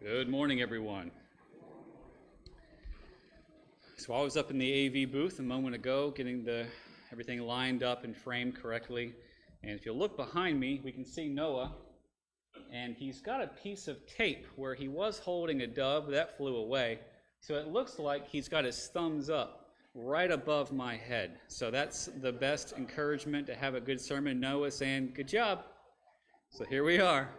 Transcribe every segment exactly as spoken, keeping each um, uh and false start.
Good morning, everyone. So I was up in the A V booth a moment ago, getting the everything lined up and framed correctly. And if you look behind me, we can see Noah, and he's got a piece of tape where he was holding a dove, but that flew away. So it looks like he's got his thumbs up right above my head. So that's the best encouragement to have a good sermon. Noah saying, "Good job." So here we are.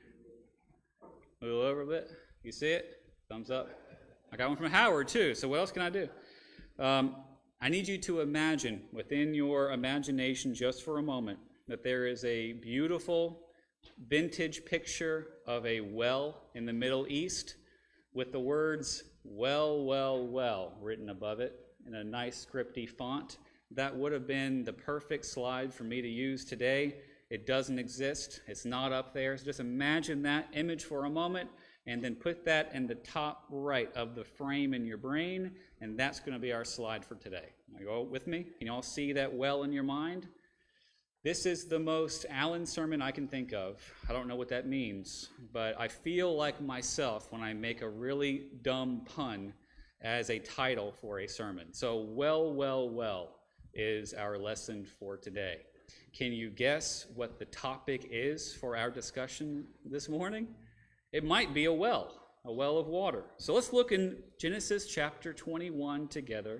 Move over a bit. You see it? Thumbs up. I got one from Howard, too. So what else can I do? Um, I need you to imagine, within your imagination just for a moment, that there is a beautiful vintage picture of a well in the Middle East with the words, "Well, well, well," written above it in a nice scripty font. That would have been the perfect slide for me to use today. It doesn't exist. It's not up there. So just imagine that image for a moment and then put that in the top right of the frame in your brain, and that's going to be our slide for today. Are you all with me? Can you all see that well in your mind? This is the most Allen sermon I can think of. I don't know what that means, but I feel like myself when I make a really dumb pun as a title for a sermon. So well, well, well is our lesson for today. Can you guess what the topic is for our discussion this morning? It might be a well, a well of water. So let's look in Genesis chapter twenty-one together,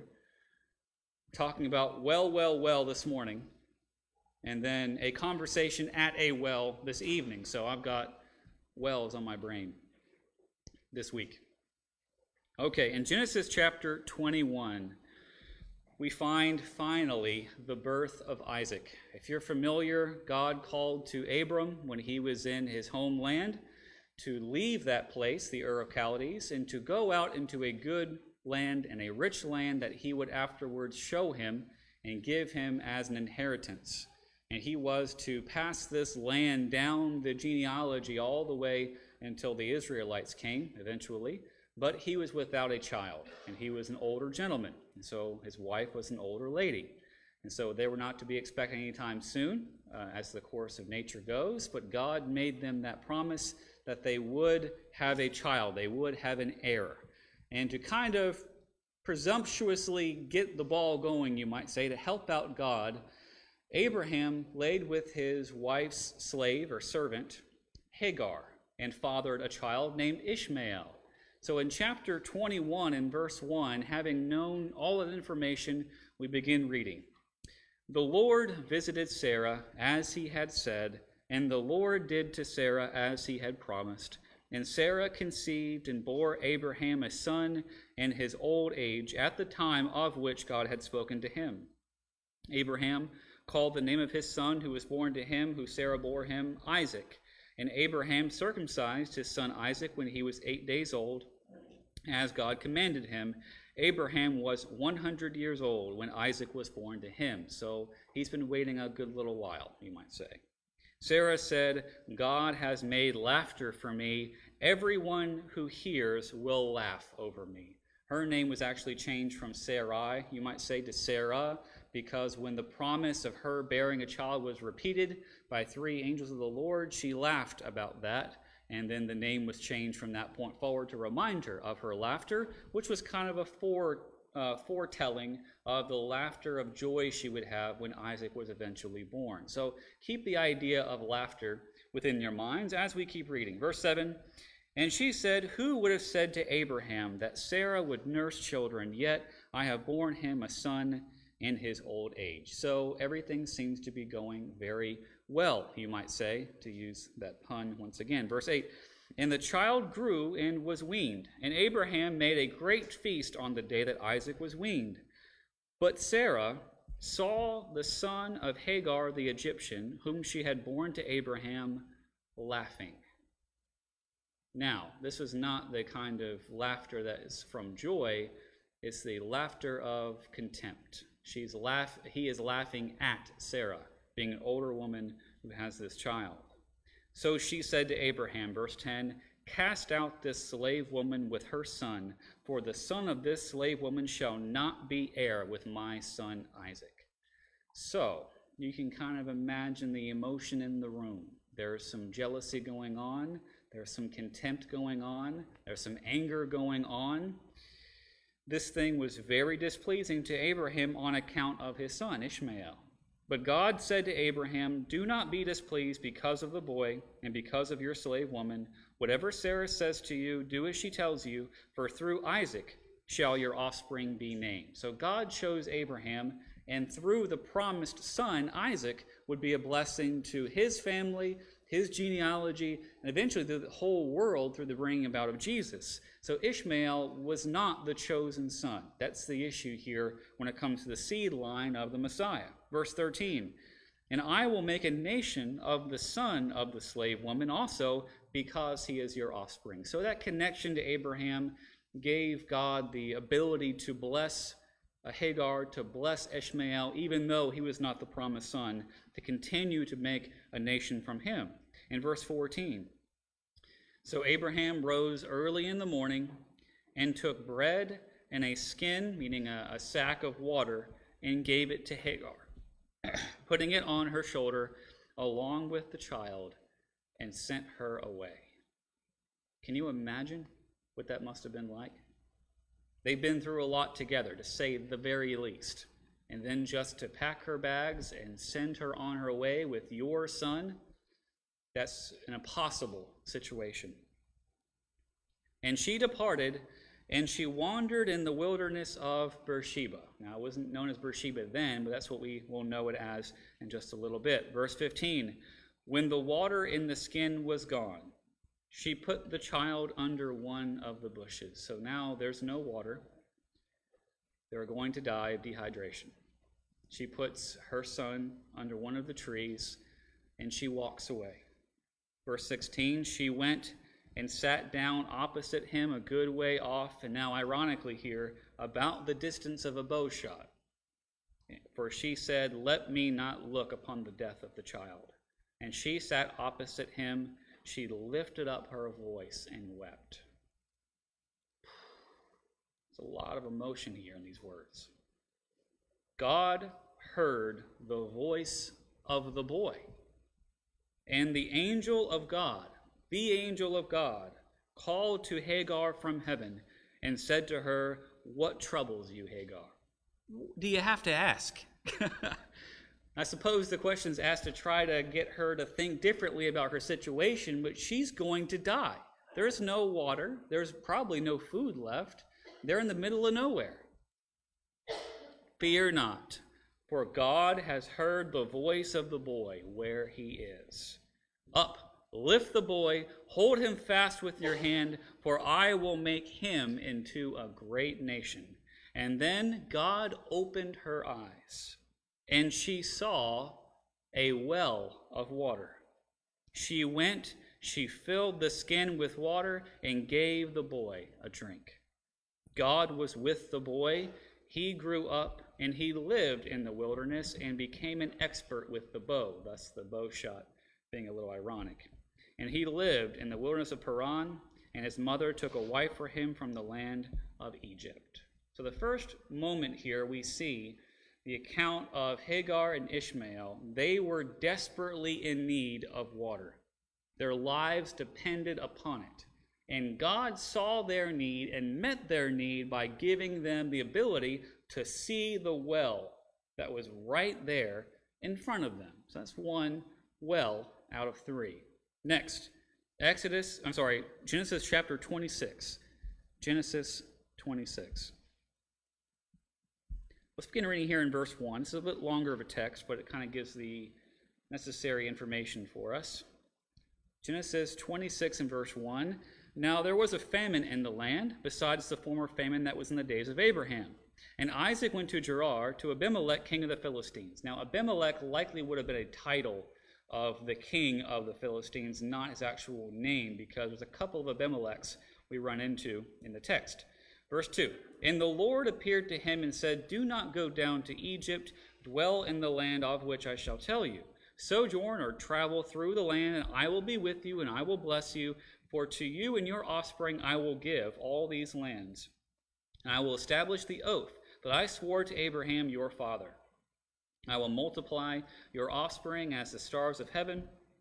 talking about well, well, well this morning, and then a conversation at a well this evening. So I've got wells on my brain this week. Okay, in Genesis chapter twenty-one, we find finally the birth of Isaac. If you're familiar, God called to Abram when he was in his homeland to leave that place, the Ur of Chaldees, and to go out into a good land and a rich land that he would afterwards show him and give him as an inheritance. And he was to pass this land down the genealogy all the way until the Israelites came eventually. But he was without a child, and he was an older gentleman, and so his wife was an older lady. And so they were not to be expecting any time soon, uh, as the course of nature goes, but God made them that promise that they would have a child, they would have an heir. And to kind of presumptuously get the ball going, you might say, to help out God, Abraham laid with his wife's slave or servant, Hagar, and fathered a child named Ishmael. So in chapter twenty-one and verse one, having known all of the information, we begin reading. The Lord visited Sarah as he had said, and the Lord did to Sarah as he had promised. And Sarah conceived and bore Abraham a son in his old age, at the time of which God had spoken to him. Abraham called the name of his son who was born to him, who Sarah bore him, Isaac. And Abraham circumcised his son Isaac when he was eight days old, as God commanded him. Abraham was one hundred years old when Isaac was born to him. So he's been waiting a good little while, you might say. Sarah said, "God has made laughter for me. Everyone who hears will laugh over me." Her name was actually changed from Sarai, you might say, to Sarah, because when the promise of her bearing a child was repeated by three angels of the Lord, she laughed about that. And then the name was changed from that point forward to remind her of her laughter, which was kind of a fore, uh, foretelling of the laughter of joy she would have when Isaac was eventually born. So keep the idea of laughter within your minds as we keep reading. Verse seven, and she said, "Who would have said to Abraham that Sarah would nurse children? Yet I have borne him a son in his old age." So everything seems to be going very well, you might say, to use that pun once again. Verse eight, and the child grew and was weaned, and Abraham made a great feast on the day that Isaac was weaned. But Sarah saw the son of Hagar the Egyptian, whom she had borne to Abraham, laughing. Now, this is not the kind of laughter that is from joy. It's the laughter of contempt. She's laugh. He is laughing at Sarah, being an older woman who has this child. So she said to Abraham, verse ten, "Cast out this slave woman with her son, for the son of this slave woman shall not be heir with my son Isaac." So you can kind of imagine the emotion in the room. There's some jealousy going on. There's some contempt going on. There's some anger going on. This thing was very displeasing to Abraham on account of his son, Ishmael. But God said to Abraham, do not be displeased because of the boy and because of your slave woman. Whatever Sarah says to you, do as she tells you, for through Isaac shall your offspring be named. So God chose Abraham, and through the promised son, Isaac, would be a blessing to his family, his genealogy, and eventually the whole world through the bringing about of Jesus. So Ishmael was not the chosen son. That's the issue here when it comes to the seed line of the Messiah. Verse thirteen, and I will make a nation of the son of the slave woman also, because he is your offspring. So that connection to Abraham gave God the ability to bless Hagar, to bless Ishmael, even though he was not the promised son, to continue to make a nation from him. In verse fourteen, so Abraham rose early in the morning and took bread and a skin, meaning a, a sack of water, and gave it to Hagar, putting it on her shoulder along with the child, and sent her away. Can you imagine what that must have been like? They've been through a lot together, to say the very least. And then just to pack her bags and send her on her way with your son, that's an impossible situation. And she departed, and she wandered in the wilderness of Beersheba. Now, it wasn't known as Beersheba then, but that's what we will know it as in just a little bit. Verse fifteen, when the water in the skin was gone, she put the child under one of the bushes. So now there's no water. They're going to die of dehydration. She puts her son under one of the trees, and she walks away. Verse sixteen, she went and sat down opposite him a good way off, and now ironically here, about the distance of a bow shot. For she said, let me not look upon the death of the child. And she sat opposite him. She lifted up her voice and wept. There's a lot of emotion here in these words. God heard the voice of the boy, and the angel of God, the angel of God, called to Hagar from heaven and said to her, what troubles you, Hagar? Do you have to ask? I suppose the question's asked to try to get her to think differently about her situation, but she's going to die. There's no water. There's probably no food left. They're in the middle of nowhere. Fear not, for God has heard the voice of the boy where he is. Up, lift the boy, hold him fast with your hand, for I will make him into a great nation. And then God opened her eyes, and she saw a well of water. She went, she filled the skin with water, and gave the boy a drink. God was with the boy. He grew up, and he lived in the wilderness and became an expert with the bow, thus the bow shot being a little ironic. And he lived in the wilderness of Paran, and his mother took a wife for him from the land of Egypt. So the first moment here we see the account of Hagar and Ishmael. They were desperately in need of water. Their lives depended upon it. And God saw their need and met their need by giving them the ability to see the well that was right there in front of them. So that's one well out of three. Next, Exodus, I'm sorry, Genesis chapter twenty-six. Genesis twenty-six. Let's begin reading here in verse one. It's a bit longer of a text, but it kind of gives the necessary information for us. Genesis twenty-six and verse one. Now there was a famine in the land, besides the former famine that was in the days of Abraham. And Isaac went to Gerar, to Abimelech, king of the Philistines. Now Abimelech likely would have been a title of the king of the Philistines, not his actual name, because there's a couple of Abimelechs we run into in the text. Verse two, and the Lord appeared to him and said, do not go down to Egypt, dwell in the land of which I shall tell you. Sojourn or travel through the land, and I will be with you, and I will bless you. For to you and your offspring I will give all these lands. And I will establish the oath that I swore to Abraham your father. I will multiply your offspring as the stars of heaven,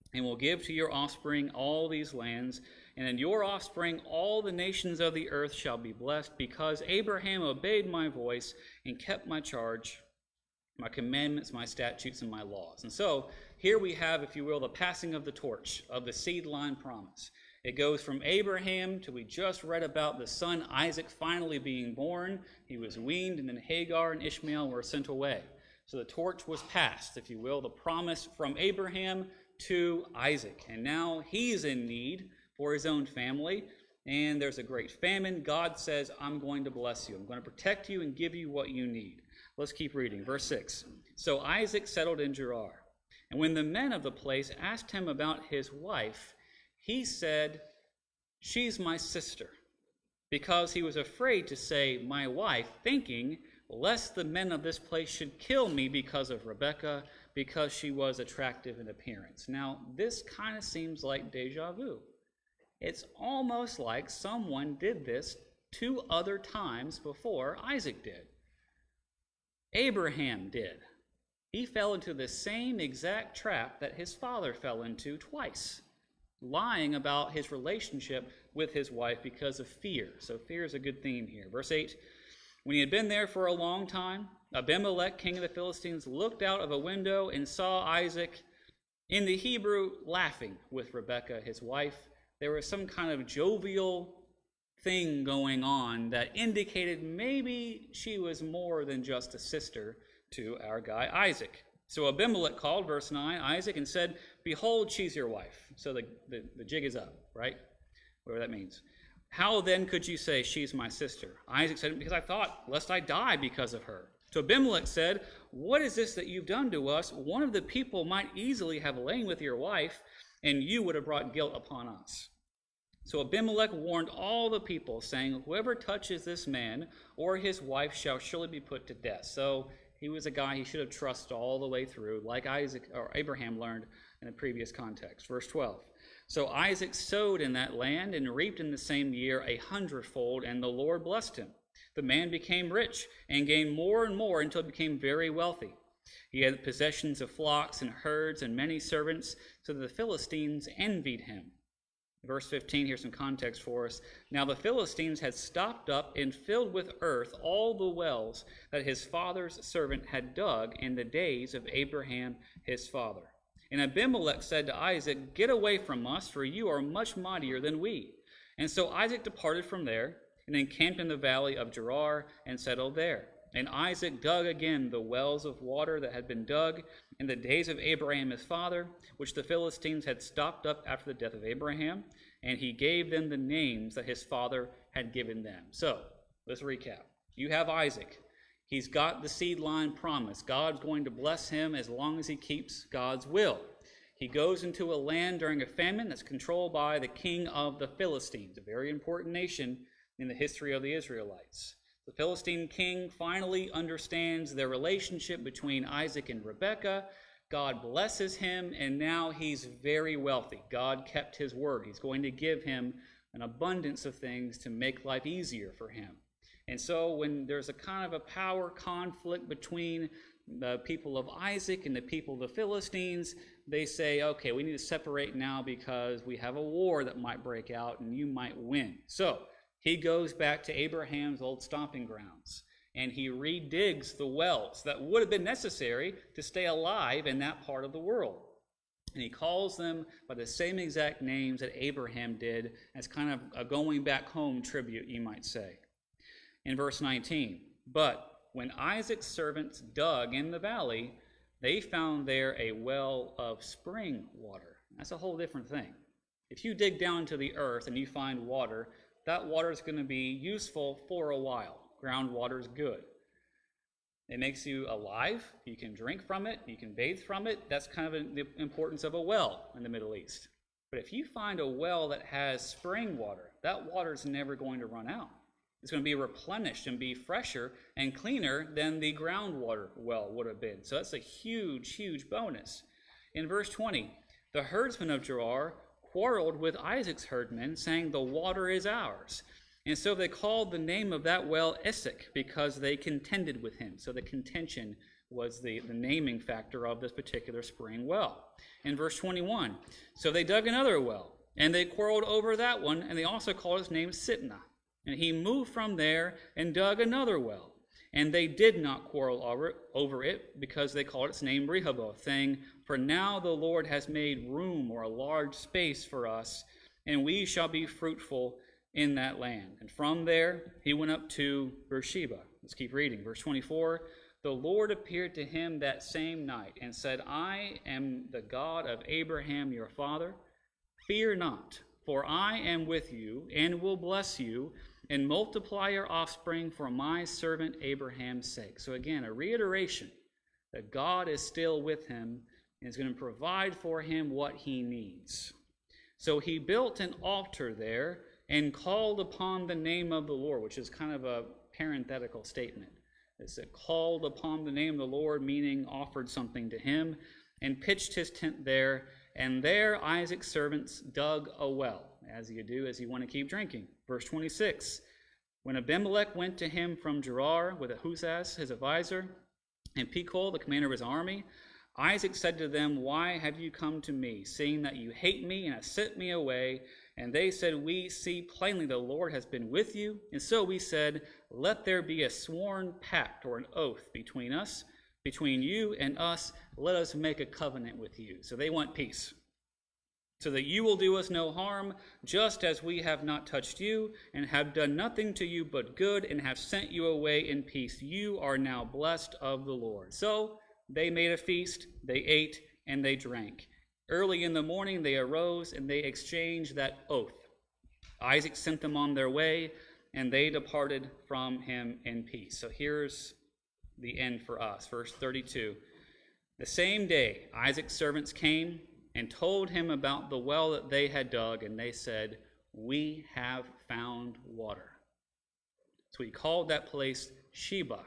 and will give to your offspring all these lands, and in your offspring all the nations of the earth shall be blessed, because Abraham obeyed my voice and kept my charge, my commandments, my statutes, and my laws. And so here we have, if you will, the passing of the torch of the seed line promise. It goes from Abraham to, we just read about the son Isaac finally being born. He was weaned, and then Hagar and Ishmael were sent away. So the torch was passed, if you will, the promise from Abraham to Isaac. And now he's in need for his own family, and there's a great famine. God says, I'm going to bless you. I'm going to protect you and give you what you need. Let's keep reading. Verse six. So Isaac settled in Gerar. And when the men of the place asked him about his wife, he said, she's my sister, because he was afraid to say, my wife, thinking, lest the men of this place should kill me because of Rebekah, because she was attractive in appearance. Now, this kind of seems like deja vu. It's almost like someone did this two other times before Isaac did. Abraham did. He fell into the same exact trap that his father fell into twice, lying about his relationship with his wife because of fear. So fear is a good theme here. Verse eight, when he had been there for a long time, Abimelech, king of the Philistines, looked out of a window and saw Isaac, in the Hebrew, laughing with Rebekah, his wife. There was some kind of jovial thing going on that indicated maybe she was more than just a sister to our guy Isaac. So Abimelech called, verse nine, Isaac and said, behold, she's your wife. So the, the, the jig is up, right? Whatever that means. How then could you say she's my sister? Isaac said, because I thought, lest I die because of her. So Abimelech said, what is this that you've done to us? One of the people might easily have lain with your wife, and you would have brought guilt upon us. So Abimelech warned all the people, saying, whoever touches this man or his wife shall surely be put to death. So he was a guy he should have trusted all the way through, like Isaac or Abraham learned in a previous context. Verse twelve. So Isaac sowed in that land and reaped in the same year a hundredfold, and the Lord blessed him. The man became rich and gained more and more until he became very wealthy. He had possessions of flocks and herds and many servants, so that the Philistines envied him. Verse fifteen, here's some context for us. Now the Philistines had stopped up and filled with earth all the wells that his father's servant had dug in the days of Abraham his father. And Abimelech said to Isaac, get away from us, for you are much mightier than we. And so Isaac departed from there and encamped in the valley of Gerar and settled there. And Isaac dug again the wells of water that had been dug in the days of Abraham his father, which the Philistines had stopped up after the death of Abraham, and he gave them the names that his father had given them. So, let's recap. You have Isaac. He's got the seed line promise. God's going to bless him as long as he keeps God's will. He goes into a land during a famine that's controlled by the king of the Philistines, a very important nation in the history of the Israelites. The Philistine king finally understands the relationship between Isaac and Rebekah. God blesses him, and now he's very wealthy. God kept his word. He's going to give him an abundance of things to make life easier for him. And so when there's a kind of a power conflict between the people of Isaac and the people of the Philistines, they say, okay, we need to separate now because we have a war that might break out and you might win. So he goes back to Abraham's old stomping grounds, and he redigs the wells that would have been necessary to stay alive in that part of the world. And he calls them by the same exact names that Abraham did, as kind of a going back home tribute, you might say. In verse nineteen, but when Isaac's servants dug in the valley, they found there a well of spring water. That's a whole different thing. If you dig down to the earth and you find water, that water is going to be useful for a while. Groundwater is good. It makes you alive. You can drink from it. You can bathe from it. That's kind of the importance of a well in the Middle East. But if you find a well that has spring water, that water is never going to run out. It's going to be replenished and be fresher and cleaner than the groundwater well would have been. So that's a huge, huge bonus. In verse twenty, the herdsmen of Gerar quarreled with Isaac's herdmen, saying, the water is ours. And so they called the name of that well Essek, because they contended with him. So the contention was the, the naming factor of this particular spring well. In verse twenty-one, so they dug another well, and they quarreled over that one, and they also called its name Sitnah. And he moved from there and dug another well. And they did not quarrel over, over it, because they called its name Rehoboth, saying, for now the Lord has made room, or a large space, for us, and we shall be fruitful in that land. And from there he went up to Beersheba. Let's keep reading. Verse twenty-four, the Lord appeared to him that same night, and said, I am the God of Abraham your father. Fear not, for I am with you, and will bless you, and multiply your offspring for my servant Abraham's sake. So again, a reiteration that God is still with him and is going to provide for him what he needs. So he built an altar there and called upon the name of the Lord, which is kind of a parenthetical statement. It's a called upon the name of the Lord, meaning offered something to him, and pitched his tent there. And there Isaac's servants dug a well, as you do as you want to keep drinking. Verse twenty-six, when Abimelech went to him from Gerar with Ahuzaz, his advisor, and Pekol, the commander of his army, Isaac said to them, why have you come to me, seeing that you hate me and have sent me away? And they said, we see plainly the Lord has been with you. And so we said, let there be a sworn pact or an oath between us, between you and us. Let us make a covenant with you. So they want peace, so that you will do us no harm, just as we have not touched you, and have done nothing to you but good, and have sent you away in peace. You are now blessed of the Lord. So they made a feast, they ate, and they drank. Early in the morning they arose, and they exchanged that oath. Isaac sent them on their way, and they departed from him in peace. So here's the end for us. Verse thirty-two. The same day Isaac's servants came and told him about the well that they had dug, and they said, we have found water. So he called that place Sheba.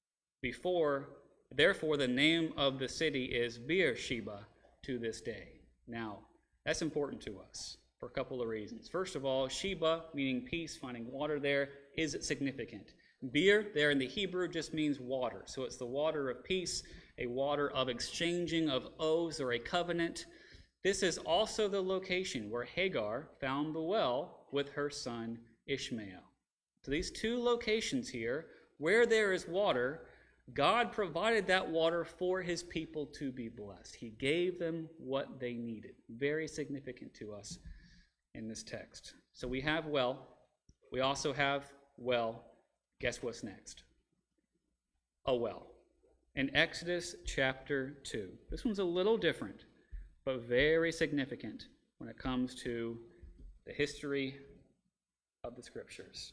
Before, therefore the name of the city is Beersheba to this day. Now, that's important to us for a couple of reasons. First of all, Sheba, meaning peace, finding water there, is significant. Beer, there in the Hebrew, just means water. So it's the water of peace, a water of exchanging of oaths or a covenant. This is also the location where Hagar found the well with her son Ishmael. So these two locations here, where there is water, God provided that water for his people to be blessed. He gave them what they needed. Very significant to us in this text. So we have well. We also have well. Guess what's next? A well. In Exodus chapter two. This one's a little different, but very significant when it comes to the history of the scriptures.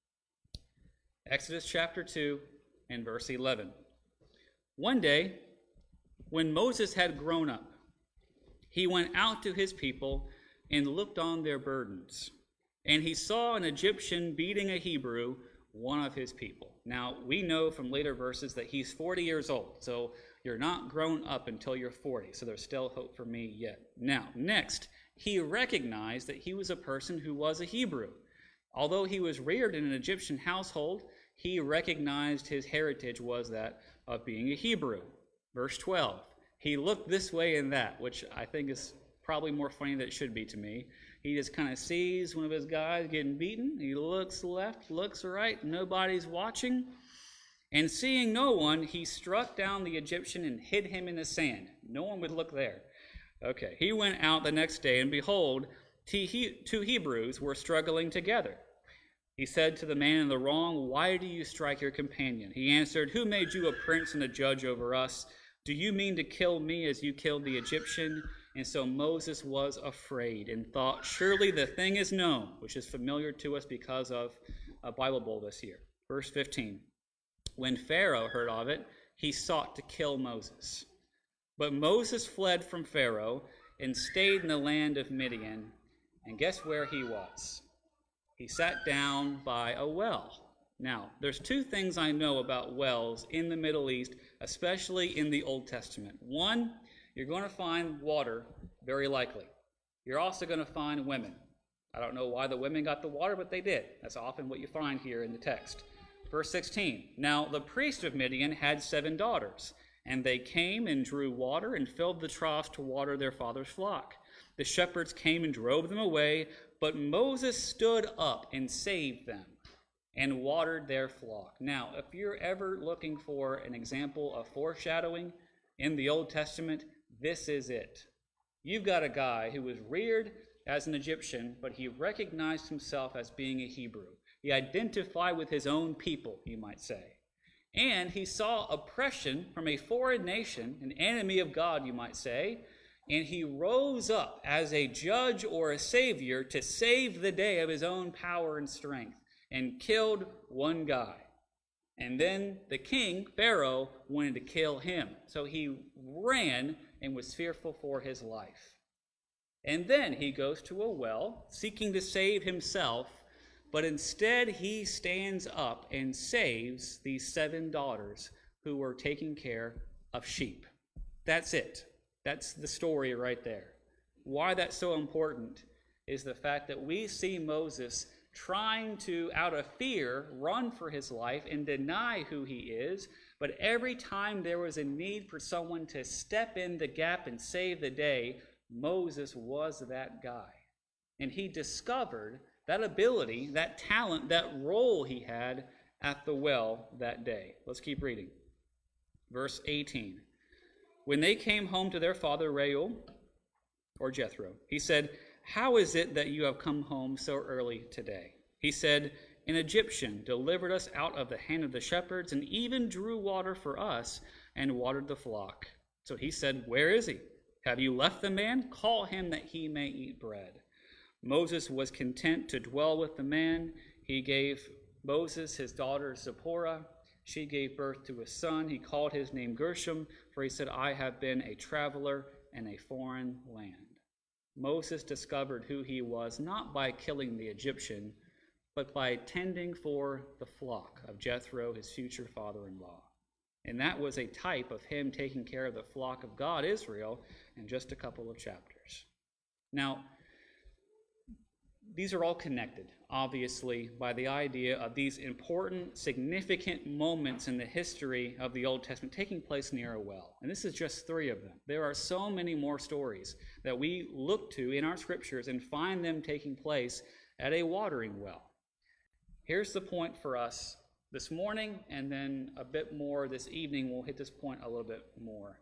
Exodus chapter two and verse eleven. One day, when Moses had grown up, he went out to his people and looked on their burdens. And he saw an Egyptian beating a Hebrew, one of his people. Now, we know from later verses that he's forty years old. So you're not grown up until you're forty. So there's still hope for me yet. Now, next, he recognized that he was a person who was a Hebrew. Although he was reared in an Egyptian household, he recognized his heritage was that of being a Hebrew. Verse twelve, he looked this way and that, which I think is probably more funny than it should be to me. He just kind of sees one of his guys getting beaten. He looks left, looks right, nobody's watching. And seeing no one, he struck down the Egyptian and hid him in the sand. No one would look there. Okay, he went out the next day, and behold, two Hebrews were struggling together. He said to the man in the wrong, why do you strike your companion? He answered, who made you a prince and a judge over us? Do you mean to kill me as you killed the Egyptian? And so Moses was afraid and thought, surely the thing is known, which is familiar to us because of a Bible Bowl this year. Verse fifteen, when Pharaoh heard of it, he sought to kill Moses. But Moses fled from Pharaoh and stayed in the land of Midian. And guess where he was? He sat down by a well. Now, there's two things I know about wells in the Middle East, especially in the Old Testament. One, you're going to find water, very likely. You're also going to find women. I don't know why the women got the water, but they did. That's often what you find here in the text. Verse sixteen, now the priest of Midian had seven daughters, And they came and drew water and filled the troughs to water their father's flock. The shepherds came and drove them away, but Moses stood up and saved them and watered their flock. Now, if you're ever looking for an example of foreshadowing in the Old Testament, this is it. You've got a guy who was reared as an Egyptian, but he recognized himself as being a Hebrew. He identified with his own people, you might say. And he saw oppression from a foreign nation, an enemy of God, you might say, and he rose up as a judge or a savior to save the day of his own power and strength, and killed one guy. And then the king, Pharaoh, wanted to kill him. So he ran and was fearful for his life. And then he goes to a well, seeking to save himself, but instead he stands up and saves these seven daughters who were taking care of sheep. That's it. That's the story right there. Why that's so important is the fact that we see Moses trying to, out of fear, run for his life and deny who he is, but every time there was a need for someone to step in the gap and save the day, Moses was that guy. And he discovered that ability, that talent, that role he had at the well that day. Let's keep reading. Verse eighteen. When they came home to their father Reuel, or Jethro, he said, "How is it that you have come home so early today?" He said, "An Egyptian delivered us out of the hand of the shepherds and even drew water for us and watered the flock." So he said, "Where is he? Have you left the man? Call him that he may eat bread." Moses was content to dwell with the man. He gave Moses his daughter Zipporah. She gave birth to a son. He called his name Gershom, for he said, "I have been a traveler in a foreign land." Moses discovered who he was not by killing the Egyptian, but by tending for the flock of Jethro, his future father-in-law. And that was a type of him taking care of the flock of God, Israel, in just a couple of chapters. Now, these are all connected, obviously, by the idea of these important, significant moments in the history of the Old Testament taking place near a well. And this is just three of them. There are so many more stories that we look to in our scriptures and find them taking place at a watering well. Here's the point for us this morning, and then a bit more this evening. We'll hit this point a little bit more.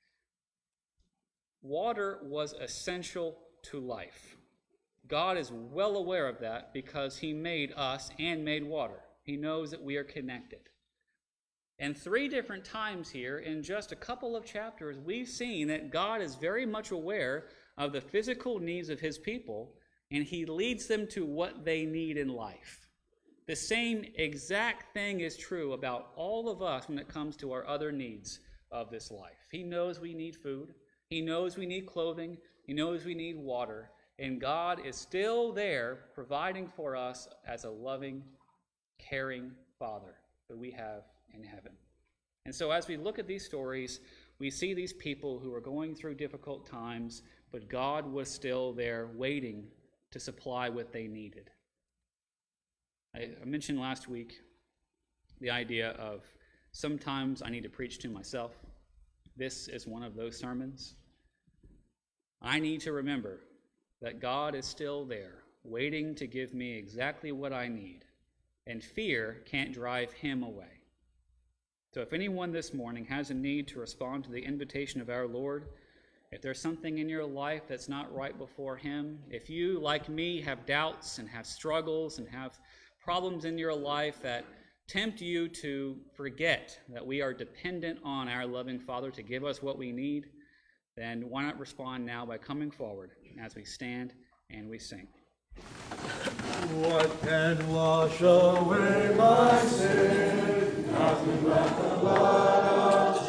Water was essential to life. God is well aware of that because he made us and made water. He knows that we are connected. And three different times here in just a couple of chapters, we've seen that God is very much aware of the physical needs of his people, and he leads them to what they need in life. The same exact thing is true about all of us when it comes to our other needs of this life. He knows we need food. He knows we need clothing. He knows we need water. And God is still there providing for us as a loving, caring Father that we have in heaven. And so as we look at these stories, we see these people who are going through difficult times, but God was still there waiting to supply what they needed. I mentioned last week the idea of sometimes I need to preach to myself. This is one of those sermons. I need to remember that God is still there, waiting to give me exactly what I need, and fear can't drive him away. So if anyone this morning has a need to respond to the invitation of our Lord, if there's something in your life that's not right before him, if you, like me, have doubts and have struggles and have problems in your life that tempt you to forget that we are dependent on our loving Father to give us what we need, then why not respond now by coming forward as we stand and we sing. What can wash away my sin? Nothing but the blood